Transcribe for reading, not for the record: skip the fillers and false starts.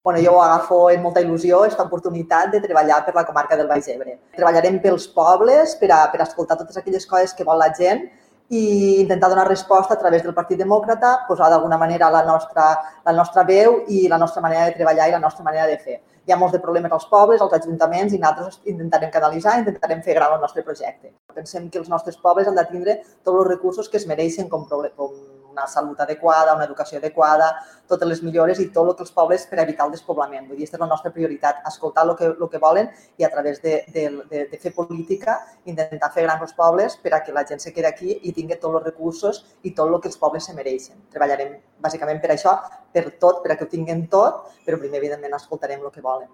Jo agafo amb molta il·lusió aquesta oportunitat de treballar per la comarca del Baix Ebre. Treballarem pels pobles, per escoltar totes aquelles coses que vol la gent i intentar donar resposta a través del Partit Demòcrata, posar d'alguna manera la nostra veu i la nostra manera de treballar i la nostra manera de fer. Hi ha molts de problemes als pobles, als ajuntaments, i nosaltres intentarem canalitzar, intentarem fer gran el nostre projecte. Pensem que els nostres pobles han de tindre tots els recursos que es mereixen, com una salut adequada, una educació adequada, totes les millores i tot el que els pobles per evitar el despoblament. Vull dir, aquesta és la nostra prioritat, escoltar el que volen i a través de fer política intentar fer grans els pobles per a que la gent se quedi aquí i tingui tots els recursos i tot el que els pobles se mereixen. Treballarem bàsicament per això, per tot, per a que ho tinguin tot, però primer, evidentment, escoltarem el que volen.